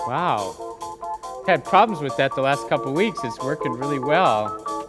Wow. Had problems with that the last couple of weeks. It's working really well.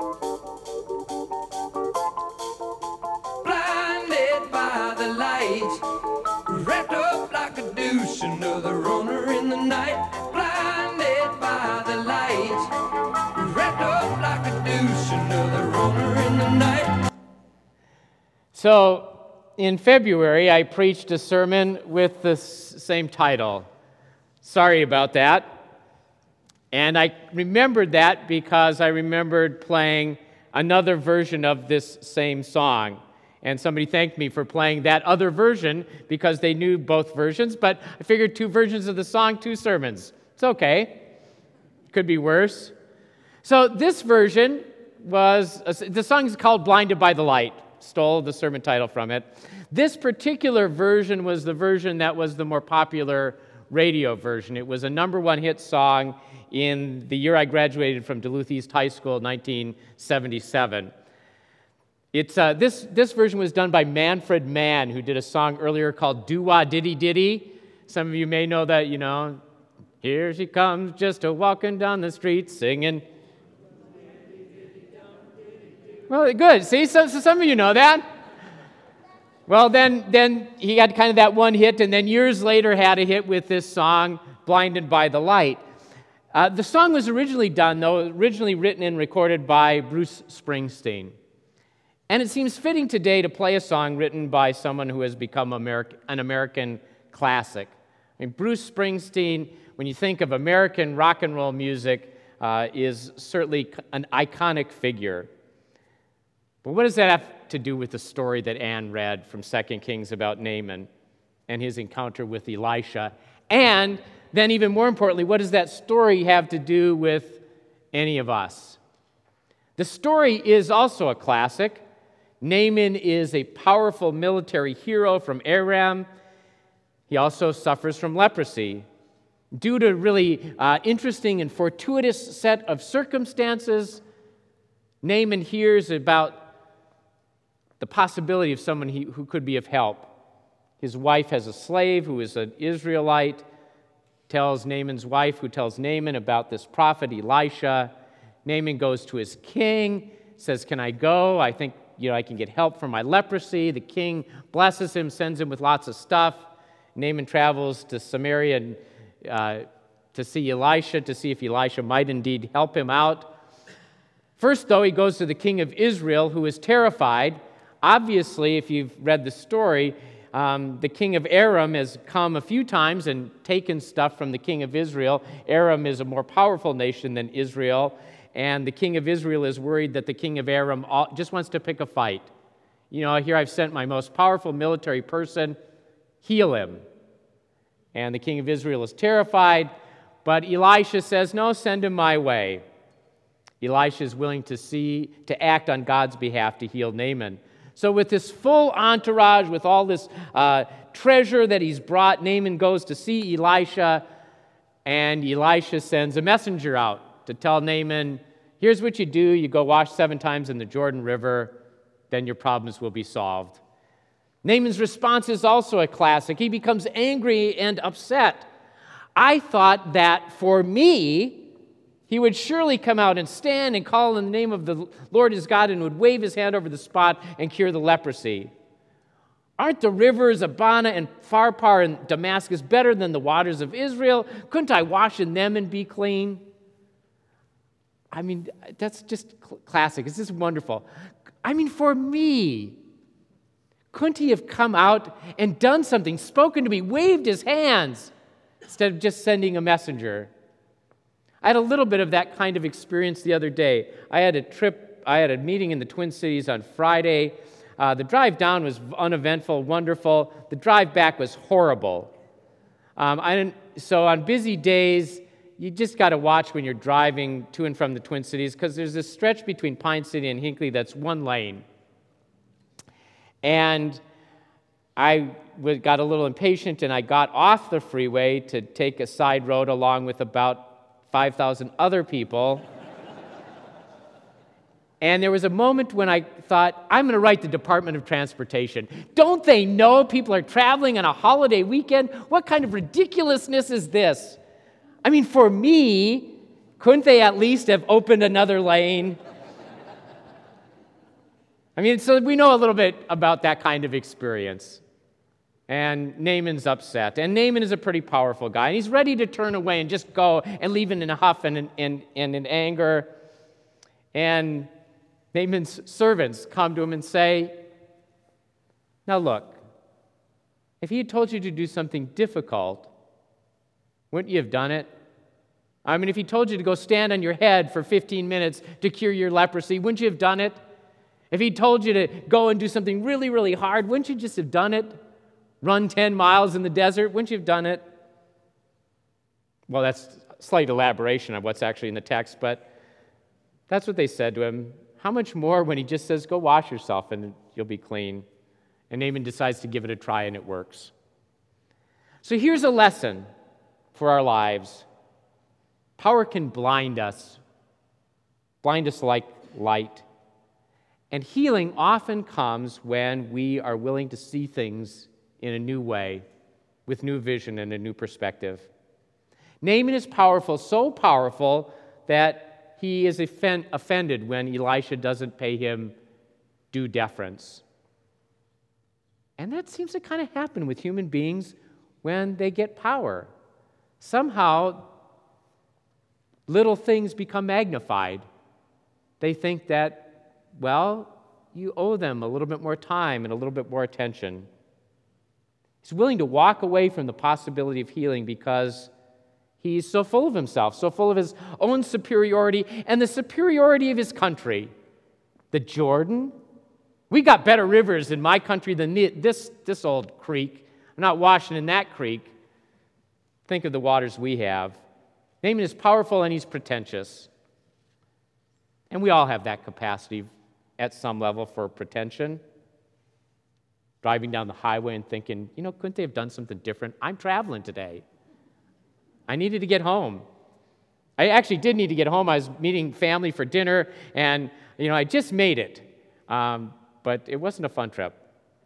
Blinded by the light, wrapped up like a douche, another runner in the night. Blinded by the light, wrapped up like a douche, another runner in the night. So, in February, I preached a sermon with the same title. Sorry about that. And I remembered that because I remembered playing another version of this same song. And somebody thanked me for playing that other version because they knew both versions, but I figured 2 versions of the song, 2 sermons. It's okay. Could be worse. So this version was, the song is called Blinded by the Light. Stole the sermon title from it. This particular version was the version that was the more popular radio version. It was a #1 hit song in the year I graduated from Duluth East High School, 1977. This version was done by Manfred Mann, who did a song earlier called Doo-Wah Diddy Diddy. Some of you may know that, here she comes just a-walking down the street singing. Well, good. See, so some of you know that. Well, then he had kind of that one hit, and then years later had a hit with this song, Blinded by the Light. The song was originally written and recorded by Bruce Springsteen. And it seems fitting today to play a song written by someone who has become an American classic. I mean, Bruce Springsteen, when you think of American rock and roll music, is certainly an iconic figure. But what does that have to do with the story that Ann read from 2 Kings about Naaman and his encounter with Elisha? And then even more importantly, what does that story have to do with any of us? The story is also a classic. Naaman is a powerful military hero from Aram. He also suffers from leprosy. Due to a really interesting and fortuitous set of circumstances, Naaman hears about the possibility of someone who could be of help. His wife has a slave who is an Israelite, tells Naaman's wife, who tells Naaman about this prophet Elisha. Naaman goes to his king, says, "Can I go? I think I can get help for my leprosy." The king blesses him, sends him with lots of stuff. Naaman travels to Samaria to see Elisha, to see if Elisha might indeed help him out. First, though, he goes to the king of Israel, who is terrified. Obviously, if you've read the story, the king of Aram has come a few times and taken stuff from the king of Israel. Aram is a more powerful nation than Israel, and the king of Israel is worried that the king of Aram just wants to pick a fight. Here I've sent my most powerful military person, heal him. And the king of Israel is terrified, but Elisha says, "No, send him my way." Elisha is willing to act on God's behalf to heal Naaman. So with this full entourage, with all this treasure that he's brought, Naaman goes to see Elisha, and Elisha sends a messenger out to tell Naaman, here's what you do. You go wash 7 times in the Jordan River, then your problems will be solved. Naaman's response is also a classic. He becomes angry and upset. I thought that for me, he would surely come out and stand and call in the name of the Lord his God and would wave his hand over the spot and cure the leprosy. Aren't the rivers Abana and Pharpar and Damascus better than the waters of Israel? Couldn't I wash in them and be clean? I mean, that's just classic. It's just wonderful. I mean, for me, couldn't he have come out and done something, spoken to me, waved his hands, instead of just sending a messenger? I had a little bit of that kind of experience the other day. I had a meeting in the Twin Cities on Friday. The drive down was uneventful, wonderful. The drive back was horrible. So on busy days, you just got to watch when you're driving to and from the Twin Cities, because there's this stretch between Pine City and Hinckley that's 1 lane. And I got a little impatient, and I got off the freeway to take a side road along with about 5,000 other people. And there was a moment when I thought, I'm going to write the Department of Transportation. Don't they know people are traveling on a holiday weekend? What kind of ridiculousness is this? I mean, for me, couldn't they at least have opened another lane? I mean, so we know a little bit about that kind of experience. And Naaman's upset. And Naaman is a pretty powerful guy. And he's ready to turn away and just go and leave in a huff and in anger. And Naaman's servants come to him and say, now look, if he had told you to do something difficult, wouldn't you have done it? I mean, if he told you to go stand on your head for 15 minutes to cure your leprosy, wouldn't you have done it? If he told you to go and do something really, really hard, wouldn't you just have done it? Run 10 miles in the desert, wouldn't you have done it? Well, that's a slight elaboration of what's actually in the text, but that's what they said to him. How much more when he just says, go wash yourself and you'll be clean? And Naaman decides to give it a try, and it works. So here's a lesson for our lives. Power can blind us like light. And healing often comes when we are willing to see things in a new way, with new vision and a new perspective. Naaman is powerful, so powerful that he is offended when Elisha doesn't pay him due deference. And that seems to kind of happen with human beings when they get power. Somehow, little things become magnified. They think that, well, you owe them a little bit more time and a little bit more attention. He's willing to walk away from the possibility of healing because he's so full of himself, so full of his own superiority and the superiority of his country. The Jordan? We got better rivers in my country than this old creek. I'm not washing in that creek. Think of the waters we have. Naaman is powerful and he's pretentious. And we all have that capacity at some level for pretension. Driving down the highway and thinking, couldn't they have done something different? I'm traveling today. I needed to get home. I actually did need to get home. I was meeting family for dinner, and, I just made it. But it wasn't a fun trip.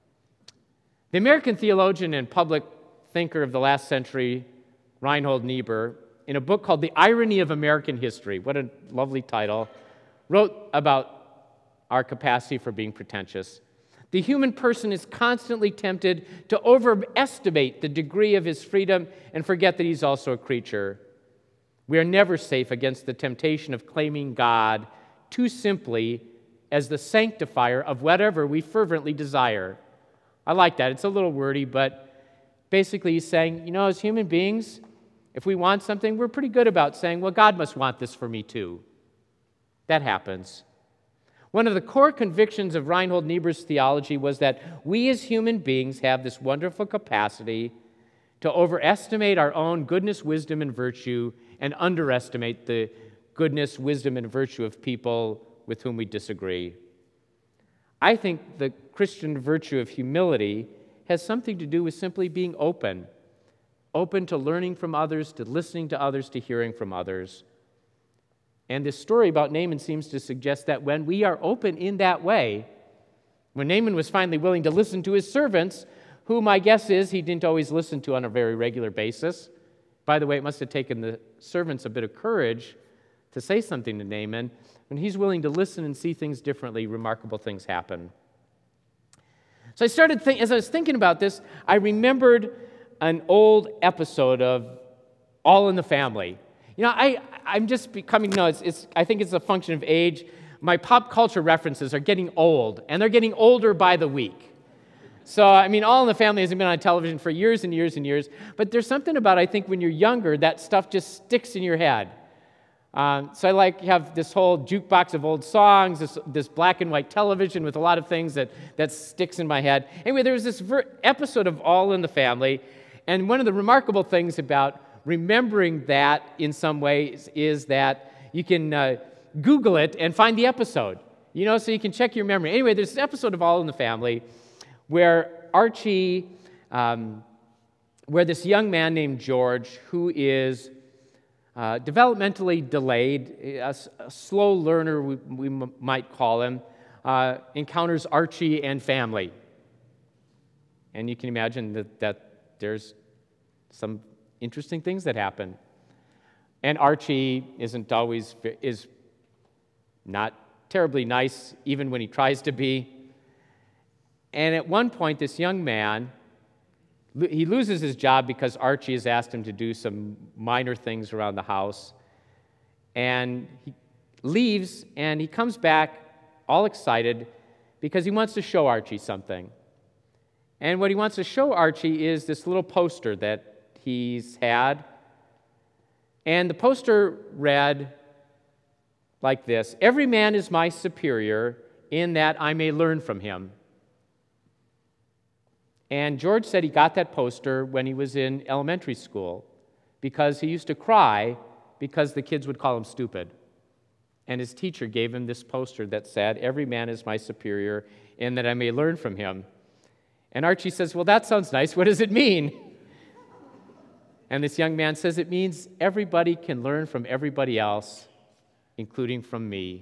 The American theologian and public thinker of the last century, Reinhold Niebuhr, in a book called The Irony of American History, what a lovely title, wrote about our capacity for being pretentious. The human person is constantly tempted to overestimate the degree of his freedom and forget that he's also a creature. We are never safe against the temptation of claiming God too simply as the sanctifier of whatever we fervently desire. I like that. It's a little wordy, but basically he's saying, as human beings, if we want something, we're pretty good about saying, well, God must want this for me too. That happens. One of the core convictions of Reinhold Niebuhr's theology was that we as human beings have this wonderful capacity to overestimate our own goodness, wisdom, and virtue and underestimate the goodness, wisdom, and virtue of people with whom we disagree. I think the Christian virtue of humility has something to do with simply being open to learning from others, to listening to others, to hearing from others. And this story about Naaman seems to suggest that when we are open in that way, when Naaman was finally willing to listen to his servants, who my guess is he didn't always listen to on a very regular basis. By the way, it must have taken the servants a bit of courage to say something to Naaman. When he's willing to listen and see things differently, remarkable things happen. So as I was thinking about this, I remembered an old episode of All in the Family. I'm just becoming, I think it's a function of age. My pop culture references are getting old, and they're getting older by the week. So, All in the Family hasn't been on television for years and years and years, but there's something about, I think, when you're younger, that stuff just sticks in your head. So I have this whole jukebox of old songs, this black and white television with a lot of things that sticks in my head. Anyway, there was this episode of All in the Family, and one of the remarkable things about remembering that in some ways is that you can Google it and find the episode, so you can check your memory. Anyway, there's this episode of All in the Family where Archie, where this young man named George, who is developmentally delayed, a slow learner, we might call him, encounters Archie and family. And you can imagine that there's some interesting things that happen. And Archie is not terribly nice, even when he tries to be. And at one point, this young man, he loses his job because Archie has asked him to do some minor things around the house. And he leaves, and he comes back all excited because he wants to show Archie something. And what he wants to show Archie is this little poster that he's had. And the poster read like this: "Every man is my superior in that I may learn from him." And George said he got that poster when he was in elementary school because he used to cry because the kids would call him stupid. And his teacher gave him this poster that said, "Every man is my superior in that I may learn from him." And Archie says, "Well, that sounds nice. What does it mean?" And this young man says, "It means everybody can learn from everybody else, including from me."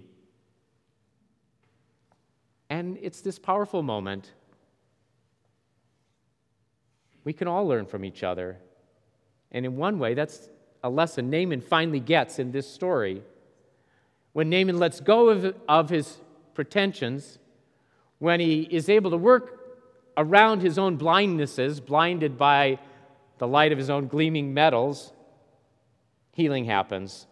And it's this powerful moment. We can all learn from each other. And in one way, that's a lesson Naaman finally gets in this story. When Naaman lets go of his pretensions, when he is able to work around his own blindnesses, blinded by the light of his own gleaming metals, healing happens.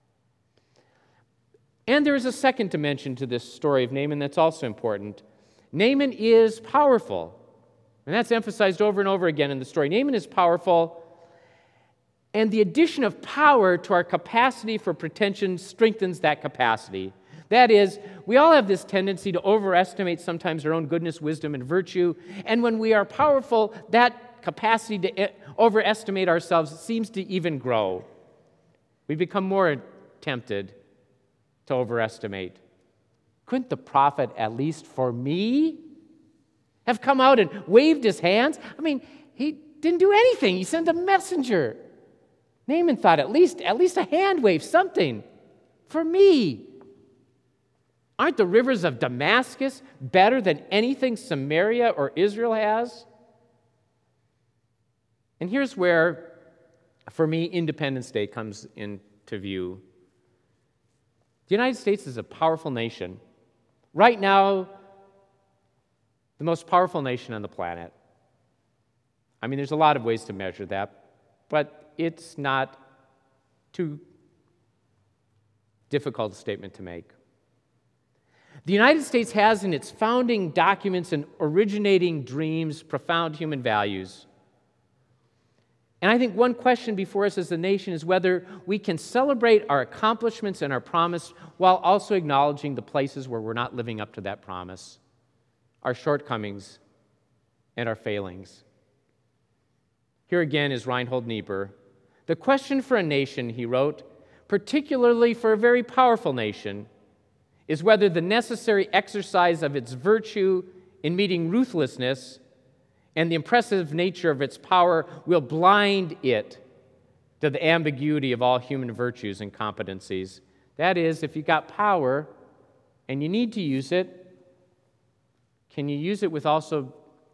And there is a second dimension to this story of Naaman that's also important. Naaman is powerful. And that's emphasized over and over again in the story. Naaman is powerful, and the addition of power to our capacity for pretension strengthens that capacity. That is, we all have this tendency to overestimate sometimes our own goodness, wisdom, and virtue, and when we are powerful, that capacity to overestimate ourselves seems to even grow. We become more tempted to overestimate. Couldn't the prophet, at least for me, have come out and waved his hands? I mean, he didn't do anything. He sent a messenger. Naaman thought, at least a hand wave, something for me. Aren't the rivers of Damascus better than anything Samaria or Israel has? And here's where, for me, Independence Day comes into view. The United States is a powerful nation. Right now, the most powerful nation on the planet. I mean, there's a lot of ways to measure that, but it's not too difficult a statement to make. The United States has in its founding documents and originating dreams profound human values. And I think one question before us as a nation is whether we can celebrate our accomplishments and our promise while also acknowledging the places where we're not living up to that promise, our shortcomings and our failings. Here again is Reinhold Niebuhr. The question for a nation, he wrote, particularly for a very powerful nation, is whether the necessary exercise of its virtue in meeting ruthlessness and the impressive nature of its power will blind it to the ambiguity of all human virtues and competencies. That is, if you've got power and you need to use it, can you use it without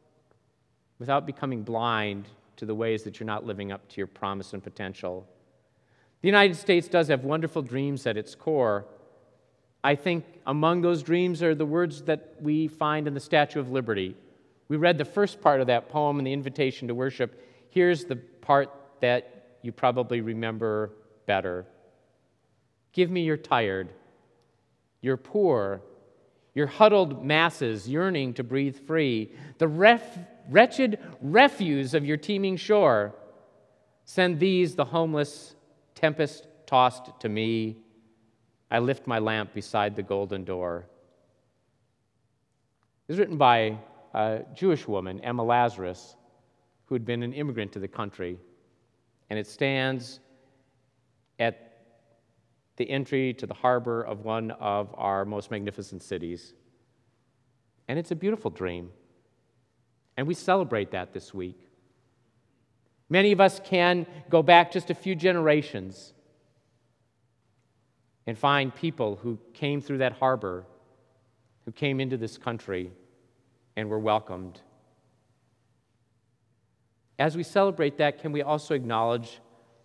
becoming blind to the ways that you're not living up to your promise and potential? The United States does have wonderful dreams at its core. I think among those dreams are the words that we find in the Statue of Liberty. We read the first part of that poem in the invitation to worship. Here's the part that you probably remember better. Give me your tired, your poor, your huddled masses yearning to breathe free, the wretched refuse of your teeming shore. Send these, the homeless, tempest-tossed to me. I lift my lamp beside the golden door. It was written by a Jewish woman, Emma Lazarus, who had been an immigrant to the country. And it stands at the entry to the harbor of one of our most magnificent cities. And it's a beautiful dream. And we celebrate that this week. Many of us can go back just a few generations and find people who came through that harbor, who came into this country and were welcomed. As we celebrate that, can we also acknowledge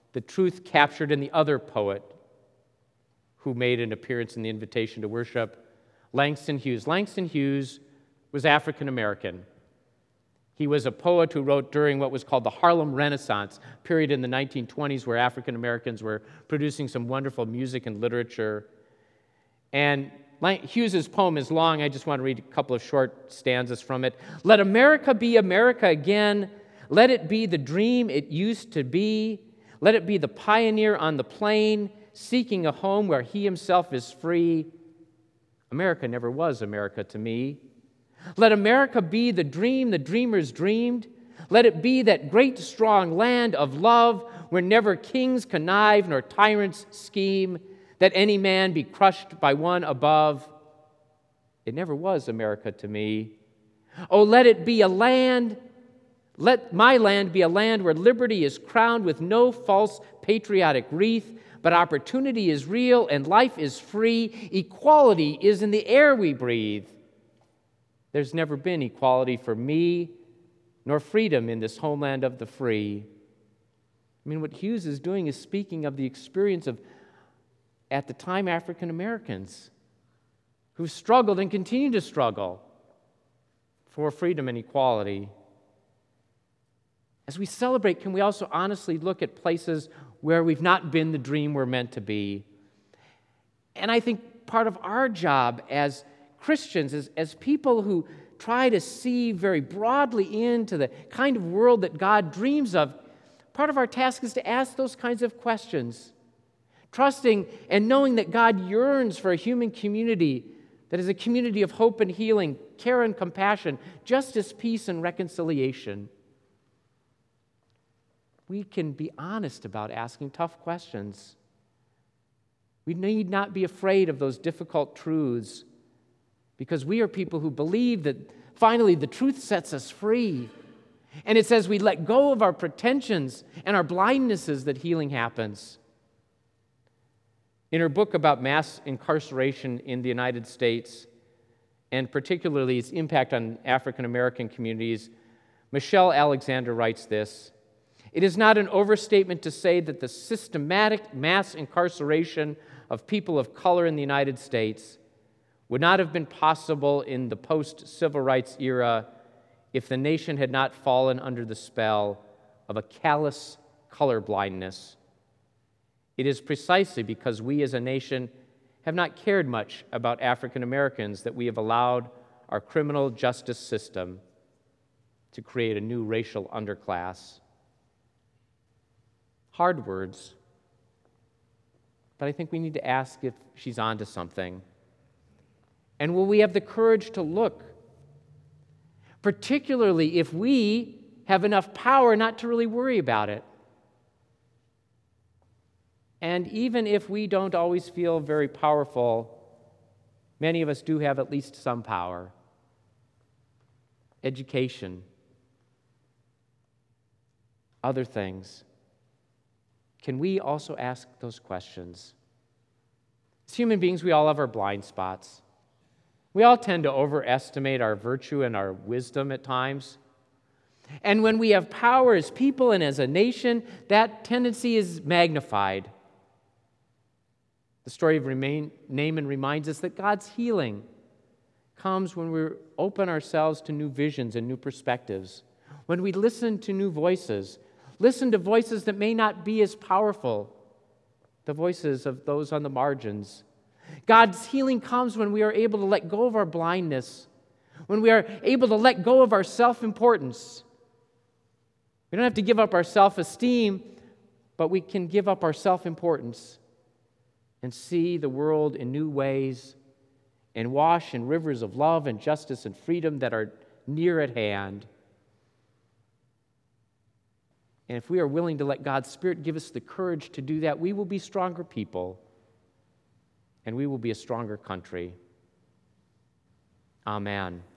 the truth captured in the other poet who made an appearance in the invitation to worship, Langston Hughes. Langston Hughes was African American. He was a poet who wrote during what was called the Harlem Renaissance, period in the 1920s where African Americans were producing some wonderful music and literature. And Hughes's poem is long. I just want to read a couple of short stanzas from it. Let America be America again. Let it be the dream it used to be. Let it be the pioneer on the plain, seeking a home where he himself is free. America never was America to me. Let America be the dream the dreamers dreamed. Let it be that great strong land of love where never kings connive nor tyrants scheme, that any man be crushed by one above. It never was America to me. Oh, let it be a land, let my land be a land where liberty is crowned with no false patriotic wreath, but opportunity is real and life is free. Equality is in the air we breathe. There's never been equality for me, nor freedom in this homeland of the free. I mean, what Hughes is doing is speaking of the experience of, at the time, African Americans who struggled and continue to struggle for freedom and equality. As we celebrate, can we also honestly look at places where we've not been the dream we're meant to be? And I think part of our job as Christians, as people who try to see very broadly into the kind of world that God dreams of, part of our task is to ask those kinds of questions, trusting and knowing that God yearns for a human community that is a community of hope and healing, care and compassion, justice, peace, and reconciliation. We can be honest about asking tough questions. We need not be afraid of those difficult truths, because we are people who believe that finally the truth sets us free. And it's as we let go of our pretensions and our blindnesses that healing happens. In her book about mass incarceration in the United States, and particularly its impact on African American communities, Michelle Alexander writes this: "It is not an overstatement to say that the systematic mass incarceration of people of color in the United States would not have been possible in the post-civil rights era if the nation had not fallen under the spell of a callous colorblindness. It is precisely because we as a nation have not cared much about African Americans that we have allowed our criminal justice system to create a new racial underclass." Hard words, but I think we need to ask if she's onto something. And will we have the courage to look? Particularly if we have enough power not to really worry about it. And even if we don't always feel very powerful, many of us do have at least some power. Education, other things. Can we also ask those questions? As human beings, we all have our blind spots. We all tend to overestimate our virtue and our wisdom at times. And when we have power as people and as a nation, that tendency is magnified. The story of Naaman reminds us that God's healing comes when we open ourselves to new visions and new perspectives, when we listen to new voices, listen to voices that may not be as powerful, the voices of those on the margins. God's healing comes when we are able to let go of our blindness, when we are able to let go of our self-importance. We don't have to give up our self-esteem, but we can give up our self-importance and see the world in new ways and wash in rivers of love and justice and freedom that are near at hand. And if we are willing to let God's Spirit give us the courage to do that, we will be stronger people, and we will be a stronger country. Amen.